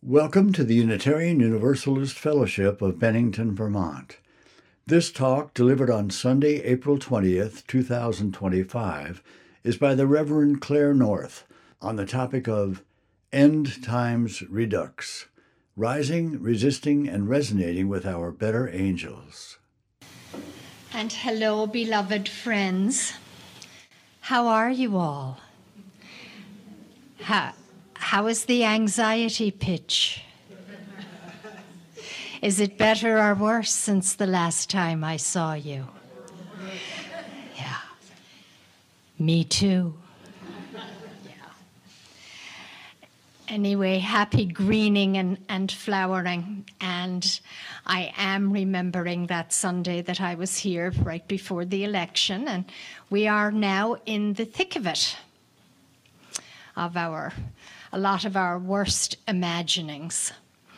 Welcome to the Unitarian Universalist Fellowship of Bennington, Vermont. This talk, delivered on Sunday, April 20th, 2025, is by the Reverend Claire North on the topic of End Times Redux, Rising, Resisting, and Resonating with Our Better Angels. And hello, beloved friends. How are you all? How is the anxiety pitch? Is it better or worse since the last time I saw you? Yeah. Me too. Yeah. Anyway, happy greening and flowering. And I am remembering that Sunday that I was here right before the election. And we are now in the thick of it, of a lot of our worst imaginings.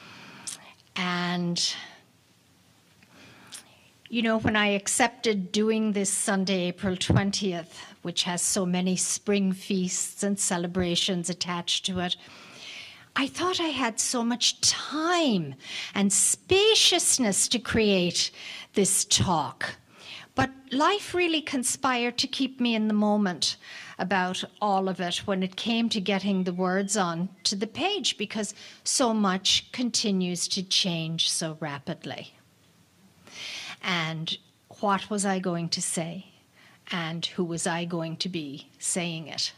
And, you know, when I accepted doing this Sunday, April 20th, which has so many spring feasts and celebrations attached to it, I thought I had so much time and spaciousness to create this talk. But life really conspired to keep me in the moment about all of it when it came to getting the words on to the page, because so much continues to change so rapidly. And what was I going to say? And who was I going to be saying it?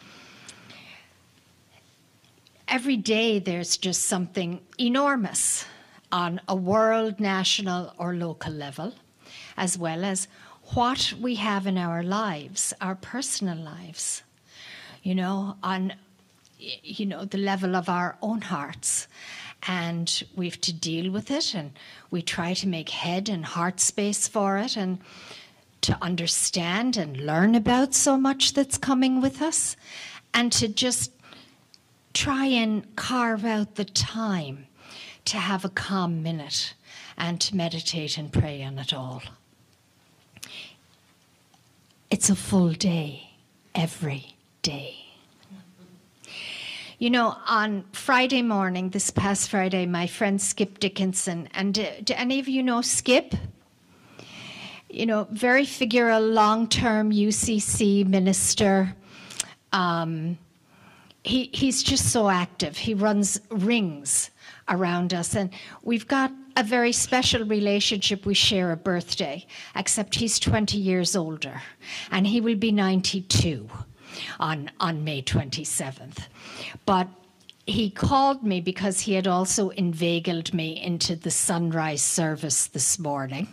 Every day there's just something enormous on a world, national, or local level, as well as what we have in our lives, our personal lives, on the level of our own hearts. And we have to deal with it, and we try to make head and heart space for it, and to understand and learn about so much that's coming with us, and to just try and carve out the time to have a calm minute and to meditate and pray on it all. It's a full day, every day. You know, on Friday morning, this past Friday, my friend Skip Dickinson, and do any of you know Skip? You know, very figural, long-term UCC minister. He's just so active. He runs rings around us, and we've got a very special relationship. We share a birthday, except he's 20 years older, and he will be 92 on May 27th. But he called me because he had also inveigled me into the sunrise service this morning.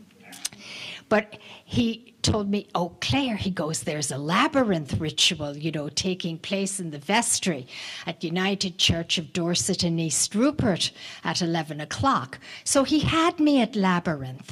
But he told me, oh, Claire, he goes, there's a labyrinth ritual, taking place in the vestry at United Church of Dorset in East Rupert at 11 o'clock. So he had me at labyrinth,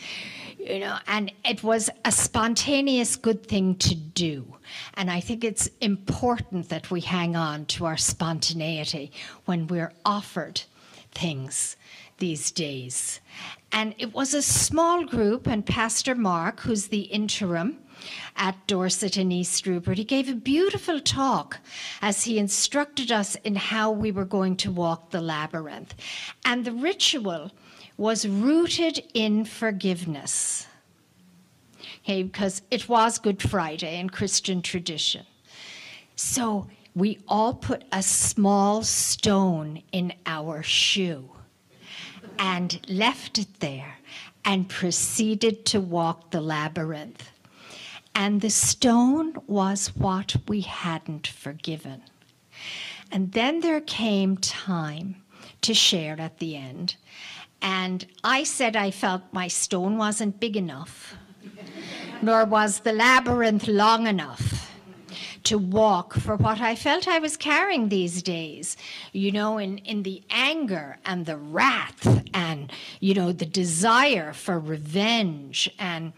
and it was a spontaneous good thing to do. And I think it's important that we hang on to our spontaneity when we're offered things these days. And it was a small group, and Pastor Mark, who's the interim at Dorset in East Rupert, he gave a beautiful talk as he instructed us in how we were going to walk the labyrinth. And the ritual was rooted in forgiveness. Okay, because it was Good Friday in Christian tradition. So we all put a small stone in our shoe and left it there and proceeded to walk the labyrinth. And the stone was what we hadn't forgiven. And then there came time to share at the end. And I said I felt my stone wasn't big enough, nor was the labyrinth long enough to walk for what I felt I was carrying these days, in the anger and the wrath and, the desire for revenge. And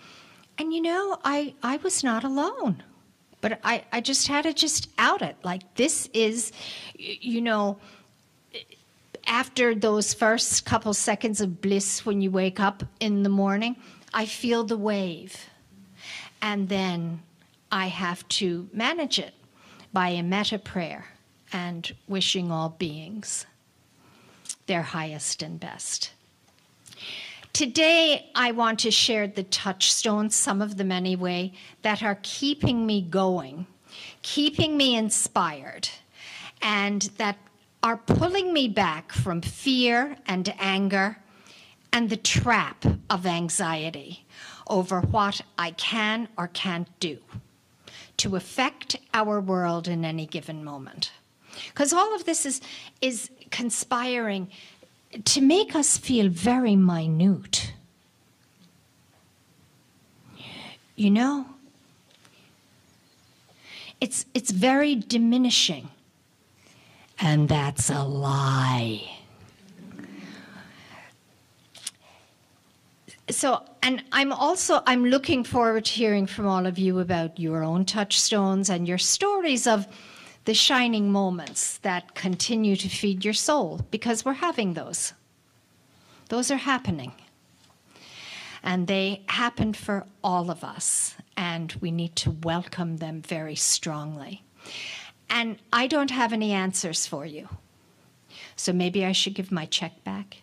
I was not alone. But I just had to just out it. Like, this is, after those first couple seconds of bliss when you wake up in the morning, I feel the wave. And then I have to manage it by a metta prayer and wishing all beings. their highest and best. Today, I want to share the touchstones, some of them anyway, that are keeping me going, keeping me inspired, and that are pulling me back from fear and anger and the trap of anxiety over what I can or can't do to affect our world in any given moment. Because all of this is conspiring to make us feel very minute. You know, it's very diminishing. And that's a lie. So, and I'm looking forward to hearing from all of you about your own touchstones and your stories of the shining moments that continue to feed your soul, because we're having those. Those are happening. And they happen for all of us, and we need to welcome them very strongly. And I don't have any answers for you. So maybe I should give my check back.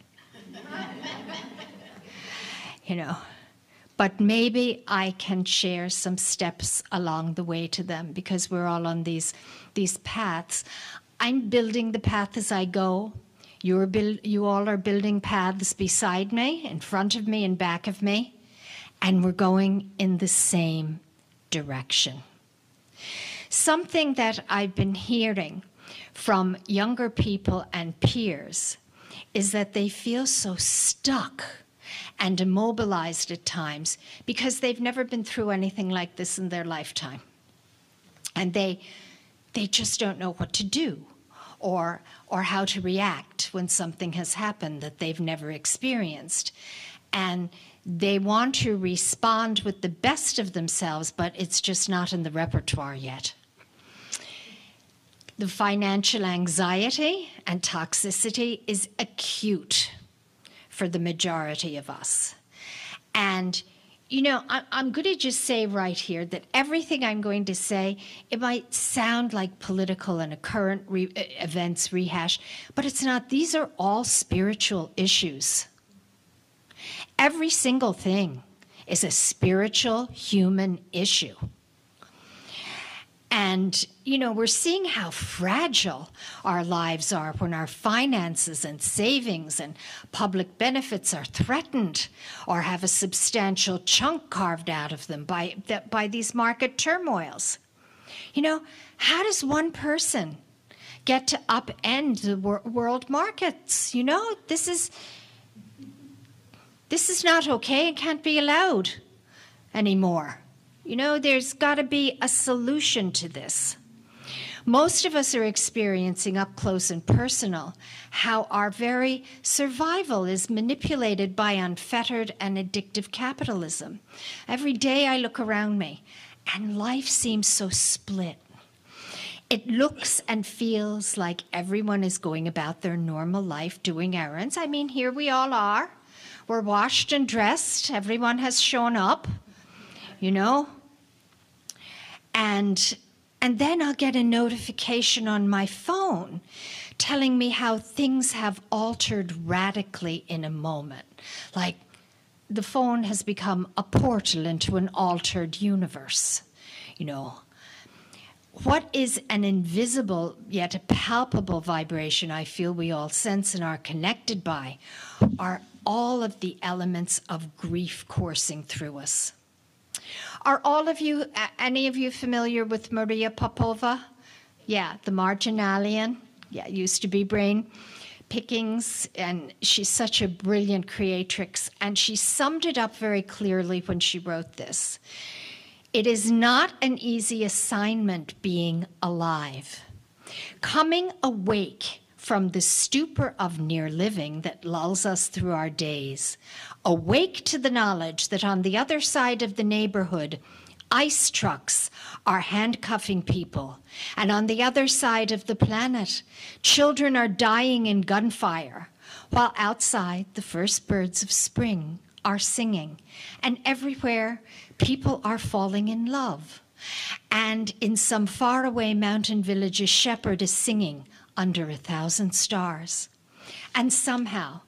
You know, but maybe I can share some steps along the way to them, because we're all on these paths. I'm building the path as I go. You all are building paths beside me, in front of me, and back of me, and we're going in the same direction. Something that I've been hearing from younger people and peers is that they feel so stuck and immobilized at times because they've never been through anything like this in their lifetime. And they just don't know what to do or how to react when something has happened that they've never experienced. And they want to respond with the best of themselves, but it's just not in the repertoire yet. The financial anxiety and toxicity is acute for the majority of us. And, you know, I'm going to just say right here that everything I'm going to say, it might sound like political and a current events rehash, but it's not. These are all spiritual issues. Every single thing is a spiritual human issue. And, you know, we're seeing how fragile our lives are when our finances and savings and public benefits are threatened or have a substantial chunk carved out of them by these market turmoils. You know, how does one person get to upend the world markets? You know, this is not okay and can't be allowed anymore. You know, there's got to be a solution to this. Most of us are experiencing up close and personal how our very survival is manipulated by unfettered and addictive capitalism. Every day I look around me and life seems so split. It looks and feels like everyone is going about their normal life doing errands. I mean, here we all are. We're washed and dressed. Everyone has shown up, you know. And then I'll get a notification on my phone telling me how things have altered radically in a moment. Like the phone has become a portal into an altered universe, you know. What is an invisible yet a palpable vibration I feel we all sense and are connected by are all of the elements of grief coursing through us. Are any of you familiar with Maria Popova? Yeah, the marginalian. Yeah, used to be Brain Pickings, and she's such a brilliant creatrix, and she summed it up very clearly when she wrote this. It is not an easy assignment being alive. Coming awake from the stupor of near living that lulls us through our days, awake to the knowledge that on the other side of the neighborhood, ice trucks are handcuffing people, and on the other side of the planet, children are dying in gunfire, while outside the first birds of spring are singing, and everywhere people are falling in love. And in some faraway mountain village, a shepherd is singing under 1,000 stars. And somehow,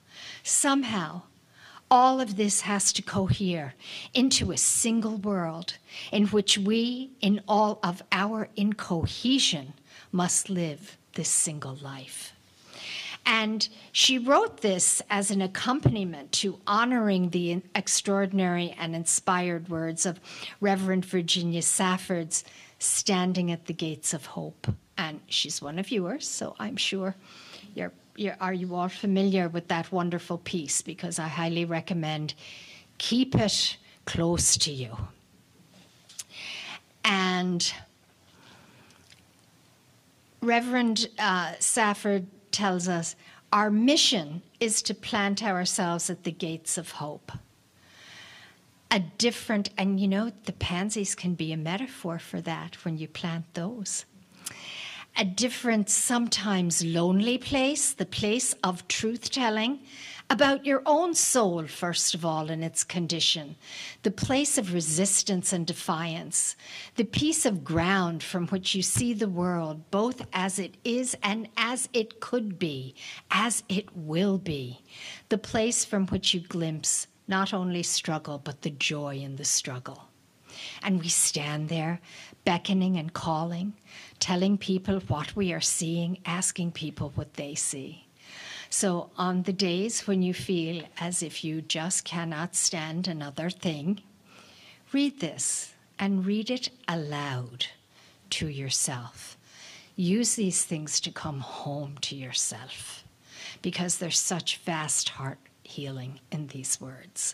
all of this has to cohere into a single world in which we, in all of our incohesion, must live this single life. And she wrote this as an accompaniment to honoring the extraordinary and inspired words of Reverend Virginia Safford's Standing at the Gates of Hope. And she's one of yours, so I'm sure are you all familiar with that wonderful piece? Because I highly recommend keep it close to you. And Reverend Safford tells us our mission is to plant ourselves at the gates of hope. And the pansies can be a metaphor for that when you plant those. A different, sometimes lonely place, the place of truth-telling about your own soul, first of all, in its condition, the place of resistance and defiance, the piece of ground from which you see the world, both as it is and as it could be, as it will be, the place from which you glimpse not only struggle, but the joy in the struggle. And we stand there, beckoning and calling, telling people what we are seeing, asking people what they see. So on the days when you feel as if you just cannot stand another thing, read this and read it aloud to yourself. Use these things to come home to yourself, because there's such vast heart healing in these words.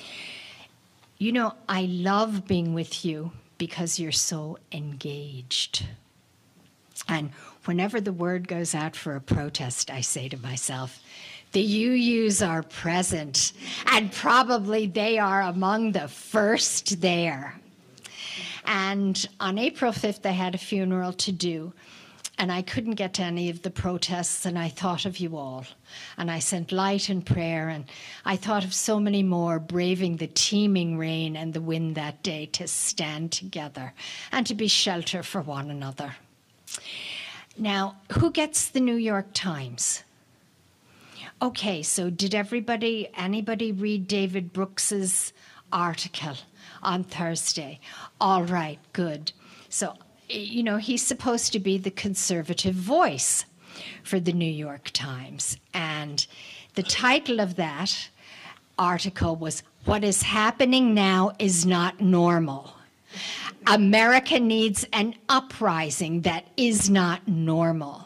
You know, I love being with you because you're so engaged. And whenever the word goes out for a protest, I say to myself, the UUs are present, and probably they are among the first there. And on April 5th, I had a funeral to do, and I couldn't get to any of the protests, and I thought of you all. And I sent light and prayer, and I thought of so many more braving the teeming rain and the wind that day to stand together and to be shelter for one another. Now, who gets the New York Times? Okay, so did anybody read David Brooks's article on Thursday? All right, good. So, you know, he's supposed to be the conservative voice for the New York Times. And the title of that article was, "What is happening now is not normal. America needs an uprising that is not normal."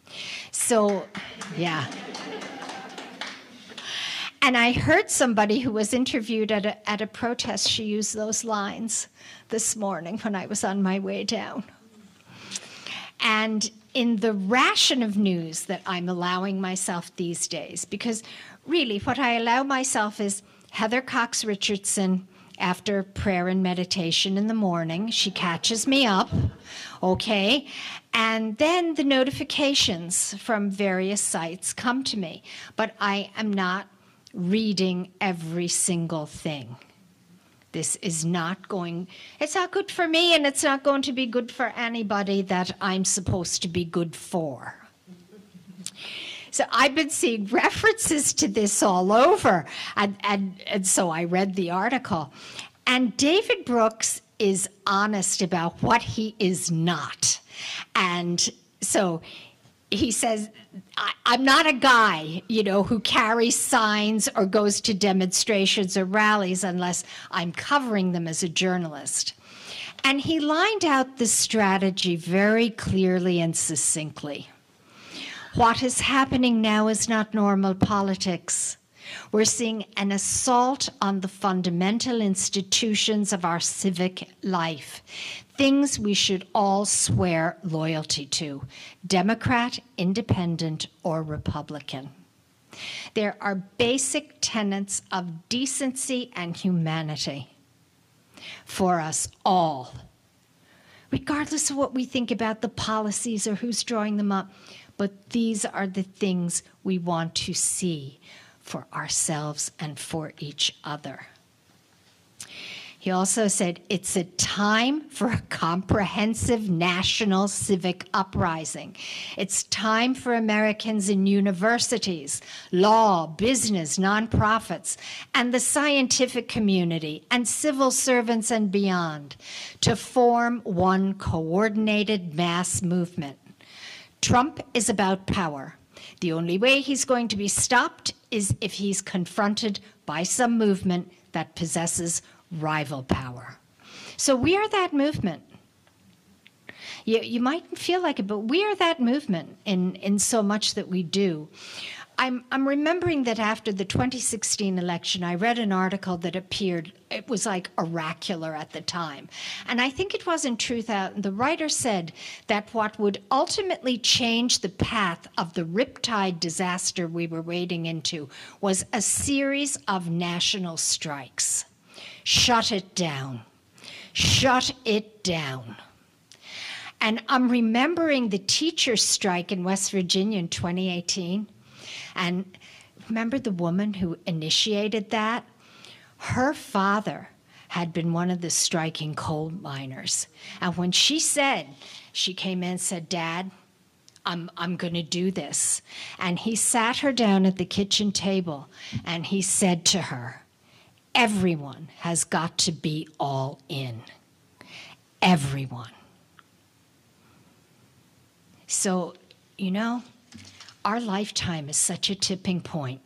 So, yeah. And I heard somebody who was interviewed at a protest, she used those lines this morning when I was on my way down. And in the ration of news that I'm allowing myself these days, because really what I allow myself is Heather Cox Richardson after prayer and meditation in the morning. She catches me up, okay? And then the notifications from various sites come to me. But I am not reading every single thing. This is it's not good for me, and it's not going to be good for anybody that I'm supposed to be good for. So I've been seeing references to this all over, and so I read the article. And David Brooks is honest about what he is not. And so he says, I'm not a guy, who carries signs or goes to demonstrations or rallies unless I'm covering them as a journalist. And he lined out the strategy very clearly and succinctly. What is happening now is not normal politics. We're seeing an assault on the fundamental institutions of our civic life, things we should all swear loyalty to, Democrat, Independent, or Republican. There are basic tenets of decency and humanity for us all, regardless of what we think about the policies or who's drawing them up. But these are the things we want to see for ourselves and for each other. He also said, it's a time for a comprehensive national civic uprising. It's time for Americans in universities, law, business, nonprofits, and the scientific community, and civil servants and beyond, to form one coordinated mass movement. Trump is about power. The only way he's going to be stopped is if he's confronted by some movement that possesses rival power. So we are that movement. You might feel like it, but we are that movement in so much that we do. I'm remembering that after the 2016 election, I read an article that appeared, it was like oracular at the time. And I think it was in truth out, the writer said that what would ultimately change the path of the riptide disaster we were wading into was a series of national strikes. Shut it down. Shut it down. And I'm remembering the teachers' strike in West Virginia in 2018. And remember the woman who initiated that? Her father had been one of the striking coal miners. And when she came in and said, Dad, I'm going to do this. And he sat her down at the kitchen table and he said to her, everyone has got to be all in. Everyone. So, you know, our lifetime is such a tipping point.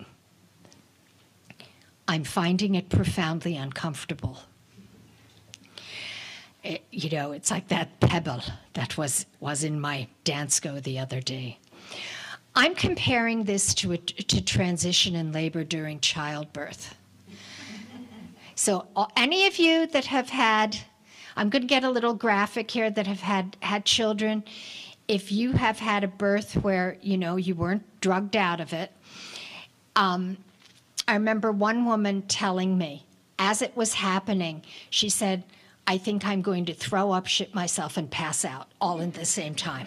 I'm finding it profoundly uncomfortable. It's like that pebble that was in my Dansko the other day. I'm comparing this to transition in labor during childbirth. So any of you that have had, I'm going to get a little graphic here, that have had children, if you have had a birth where, you weren't drugged out of it, I remember one woman telling me, as it was happening, she said, I think I'm going to throw up, shit myself, and pass out all at the same time.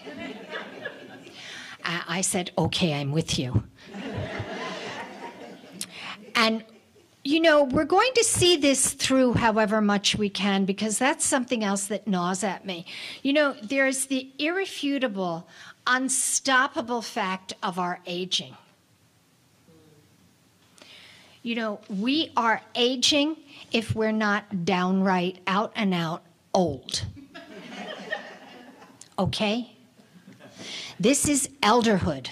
I said, okay, I'm with you. And we're going to see this through however much we can, because that's something else that gnaws at me. There's the irrefutable, unstoppable fact of our aging. We are aging if we're not downright out and out old. Okay? This is elderhood.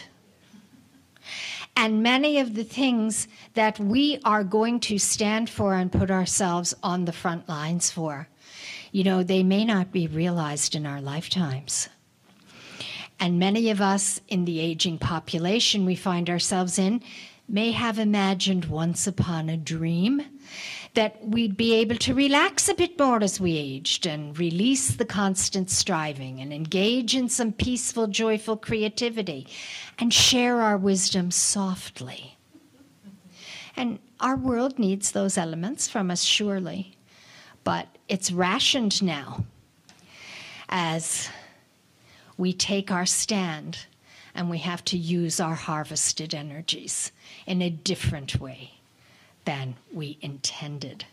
And many of the things that we are going to stand for and put ourselves on the front lines for, they may not be realized in our lifetimes. And many of us in the aging population we find ourselves in may have imagined once upon a dream that we'd be able to relax a bit more as we aged and release the constant striving and engage in some peaceful, joyful creativity and share our wisdom softly. And our world needs those elements from us, surely, but it's rationed now as we take our stand and we have to use our harvested energies in a different way than we intended.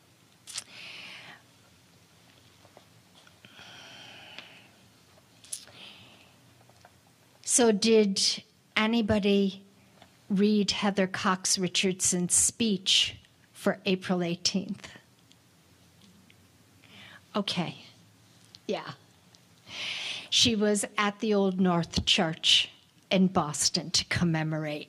So did anybody read Heather Cox Richardson's speech for April 18th? Okay, yeah. She was at the Old North Church in Boston to commemorate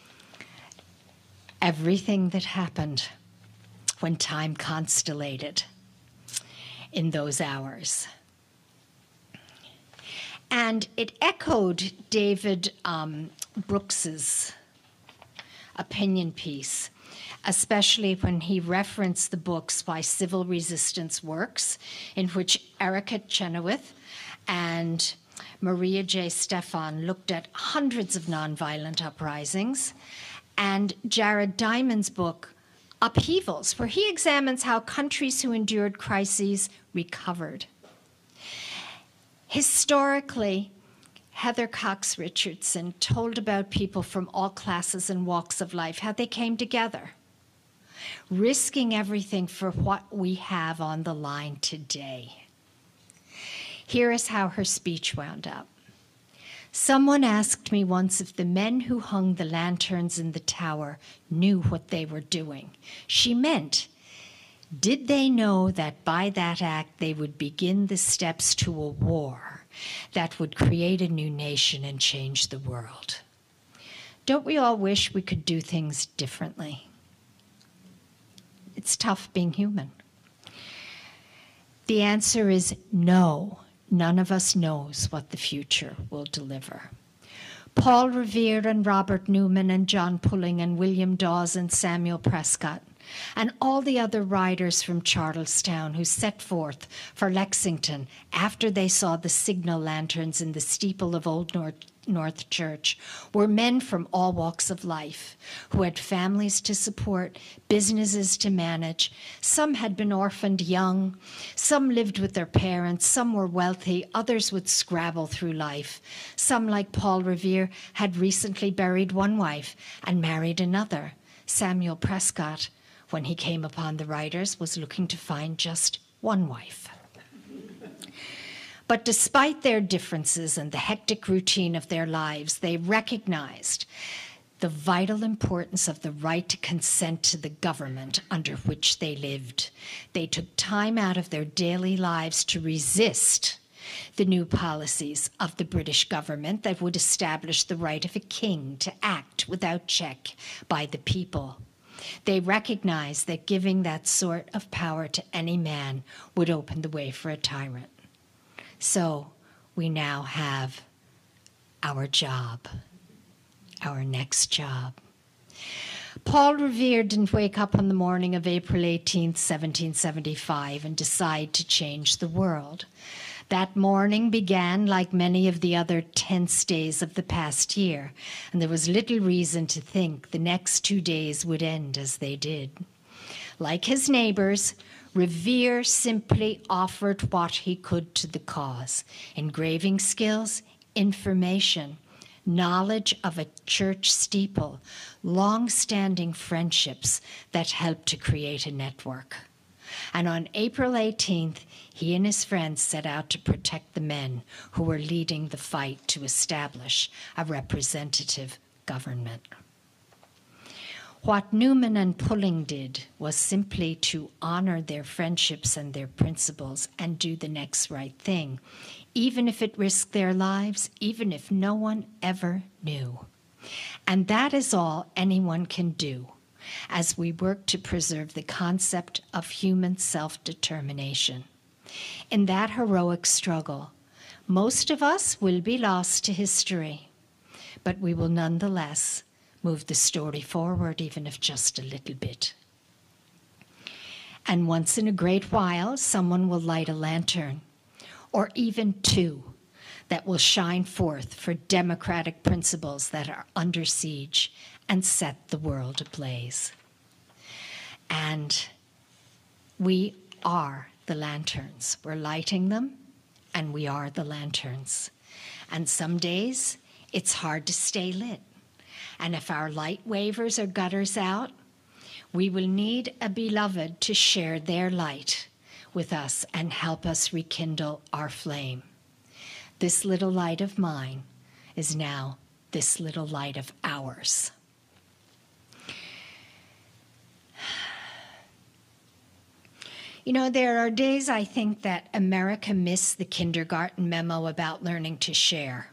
everything that happened when time constellated in those hours. And it echoed David Brooks's opinion piece, especially when he referenced the books by Civil Resistance Works, in which Erica Chenoweth and Maria J. Stephan looked at hundreds of nonviolent uprisings, and Jared Diamond's book, Upheavals, where he examines how countries who endured crises recovered. Historically, Heather Cox Richardson told about people from all classes and walks of life, how they came together. risking everything for what we have on the line today. Here is how her speech wound up. Someone asked me once if the men who hung the lanterns in the tower knew what they were doing. She meant, did they know that by that act they would begin the steps to a war that would create a new nation and change the world? Don't we all wish we could do things differently? It's tough being human. The answer is no. None of us knows what the future will deliver. Paul Revere and Robert Newman and John Pulling and William Dawes and Samuel Prescott and all the other riders from Charlestown who set forth for Lexington after they saw the signal lanterns in the steeple of Old North Church were men from all walks of life who had families to support, businesses to manage. Some had been orphaned young, some lived with their parents, some were wealthy, others would scrabble through life. Some, like Paul Revere, had recently buried one wife and married another. Samuel Prescott, when he came upon the riders, was looking to find just one wife. But despite their differences and the hectic routine of their lives, they recognized the vital importance of the right to consent to the government under which they lived. They took time out of their daily lives to resist the new policies of the British government that would establish the right of a king to act without check by the people. They recognized that giving that sort of power to any man would open the way for a tyrant. So we now have our job, our next job. Paul Revere didn't wake up on the morning of April 18th, 1775, and decide to change the world. That morning began like many of the other tense days of the past year, and there was little reason to think the next 2 days would end as they did. Like his neighbors, Revere simply offered what he could to the cause: engraving skills, information, knowledge of a church steeple, long-standing friendships that helped to create a network. And on April 18th, he and his friends set out to protect the men who were leading the fight to establish a representative government. What Newman and Pulling did was simply to honor their friendships and their principles and do the next right thing, even if it risked their lives, even if no one ever knew. And that is all anyone can do as we work to preserve the concept of human self-determination. In that heroic struggle, most of us will be lost to history, but we will nonetheless move the story forward, even if just a little bit. And once in a great while, someone will light a lantern, or even two, that will shine forth for democratic principles that are under siege and set the world ablaze. And we are the lanterns. We're lighting them, and we are the lanterns. And some days, it's hard to stay lit. And if our light wavers or gutters out, we will need a beloved to share their light with us and help us rekindle our flame. This little light of mine is now this little light of ours. You know, there are days I think that America missed the kindergarten memo about learning to share.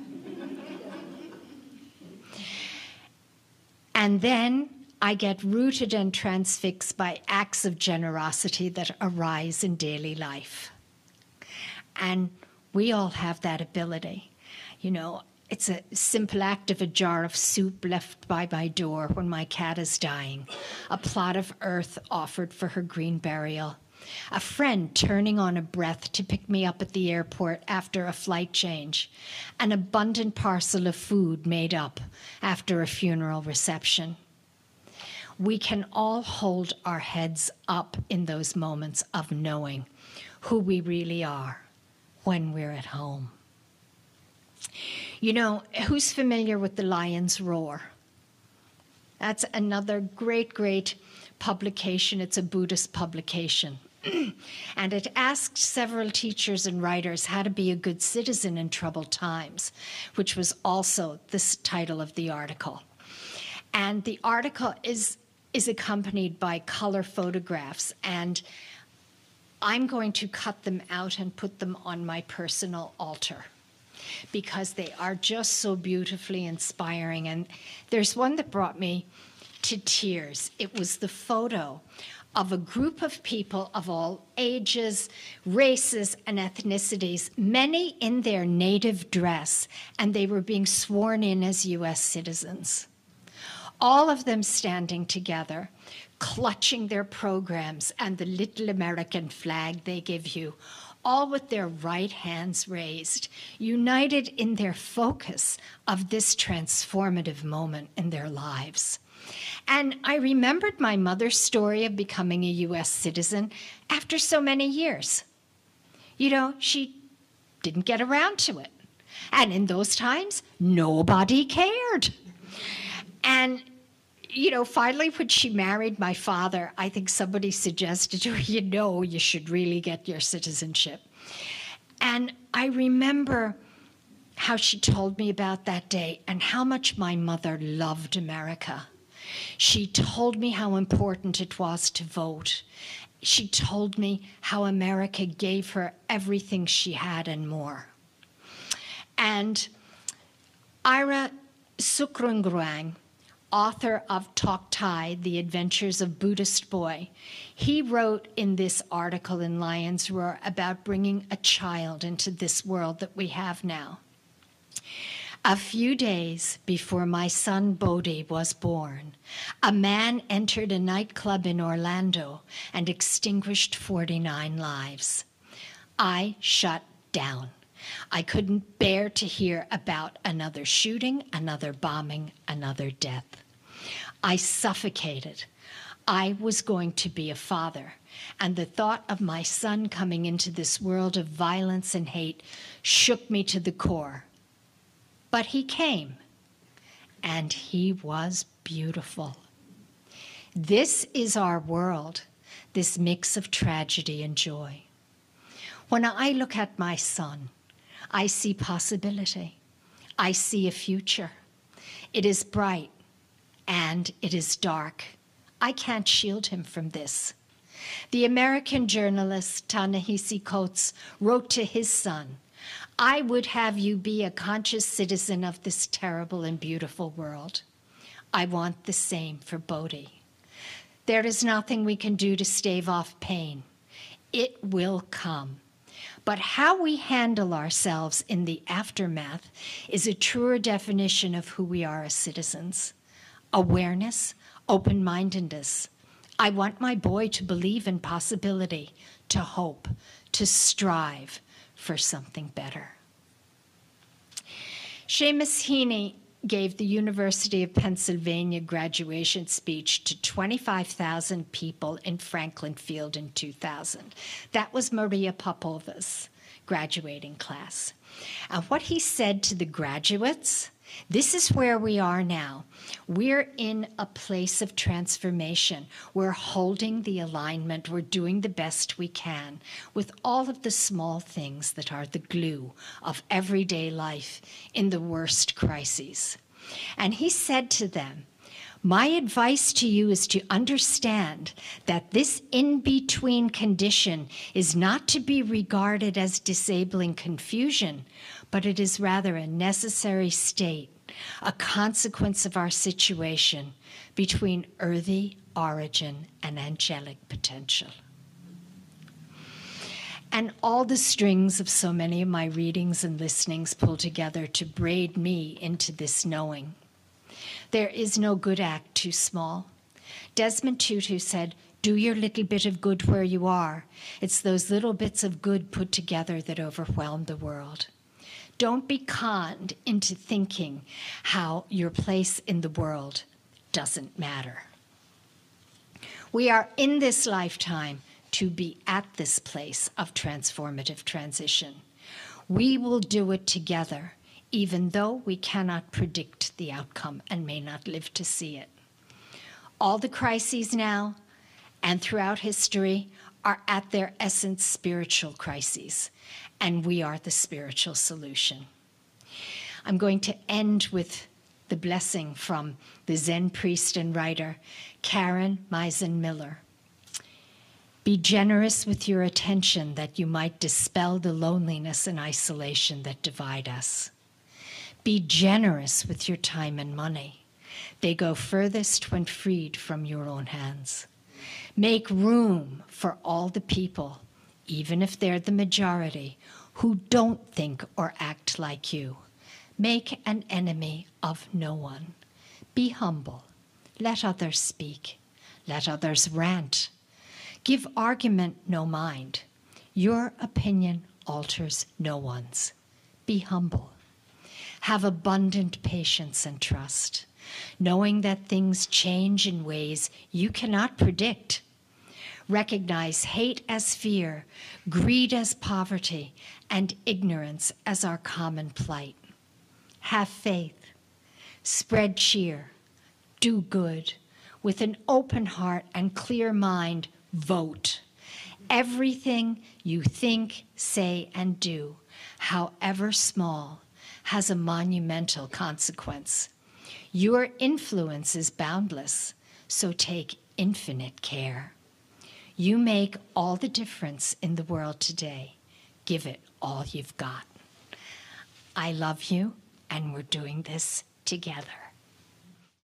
And then I get rooted and transfixed by acts of generosity that arise in daily life. And we all have that ability. You know, it's a simple act of a jar of soup left by my door when my cat is dying, a plot of earth offered for her green burial, a friend turning on a breath to pick me up at the airport after a flight change, an abundant parcel of food made up after a funeral reception. We can all hold our heads up in those moments of knowing who we really are when we're at home. You know, who's familiar with the lion's roar? That's another great, great publication. It's a Buddhist publication. And it asked several teachers and writers how to be a good citizen in troubled times, which was also the title of the article. And the article is accompanied by color photographs, and I'm going to cut them out and put them on my personal altar because they are just so beautifully inspiring. And there's one that brought me to tears. It was the photo of a group of people of all ages, races, and ethnicities, many in their native dress, and they were being sworn in as U.S. citizens. All of them standing together, clutching their programs and the little American flag they give you, all with their right hands raised, united in their focus of this transformative moment in their lives. And I remembered my mother's story of becoming a U.S. citizen after so many years. You know, she didn't get around to it. And in those times, nobody cared. And, you know, finally when she married my father, I think somebody suggested to her, you know, you should really get your citizenship. And I remember how she told me about that day and how much my mother loved America. She told me how important it was to vote. She told me how America gave her everything she had and more. And Ira Sookroongruang, author of Tok Tai, The Adventures of Buddhist Boy, he wrote in this article in Lion's Roar about bringing a child into this world that we have now. A few days before my son Bodhi was born, a man entered a nightclub in Orlando and extinguished 49 lives. I shut down. I couldn't bear to hear about another shooting, another bombing, another death. I suffocated. I was going to be a father, and the thought of my son coming into this world of violence and hate shook me to the core. But he came, and he was beautiful. This is our world, this mix of tragedy and joy. When I look at my son, I see possibility. I see a future. It is bright, and it is dark. I can't shield him from this. The American journalist Ta-Nehisi Coates wrote to his son, I would have you be a conscious citizen of this terrible and beautiful world. I want the same for Bodhi. There is nothing we can do to stave off pain. It will come. But how we handle ourselves in the aftermath is a truer definition of who we are as citizens. Awareness, open-mindedness. I want my boy to believe in possibility, to hope, to strive for something better. Seamus Heaney gave the University of Pennsylvania graduation speech to 25,000 people in Franklin Field in 2000. That was Maria Popova's graduating class. And what he said to the graduates, this is where we are now. We're in a place of transformation. We're holding the alignment. We're doing the best we can with all of the small things that are the glue of everyday life in the worst crises. And he said to them, my advice to you is to understand that this in-between condition is not to be regarded as disabling confusion, but it is rather a necessary state, a consequence of our situation between earthy origin and angelic potential. And all the strings of so many of my readings and listenings pull together to braid me into this knowing. There is no good act too small. Desmond Tutu said, do your little bit of good where you are. It's those little bits of good put together that overwhelm the world. Don't be conned into thinking how your place in the world doesn't matter. We are in this lifetime to be at this place of transformative transition. We will do it together, even though we cannot predict the outcome and may not live to see it. All the crises now, and throughout history are at their essence spiritual crises, and we are the spiritual solution. I'm going to end with the blessing from the Zen priest and writer Karen Meisen Miller. Be generous with your attention that you might dispel the loneliness and isolation that divide us. Be generous with your time and money. They go furthest when freed from your own hands. Make room for all the people, even if they're the majority, who don't think or act like you. Make an enemy of no one. Be humble. Let others speak. Let others rant. Give argument no mind. Your opinion alters no one's. Be humble. Have abundant patience and trust, knowing that things change in ways you cannot predict. Recognize hate as fear, greed as poverty, and ignorance as our common plight. Have faith, spread cheer, do good. With an open heart and clear mind, vote. Everything you think, say, and do, however small, has a monumental consequence. Your influence is boundless, so take infinite care. You make all the difference in the world today. Give it all you've got. I love you, and we're doing this together.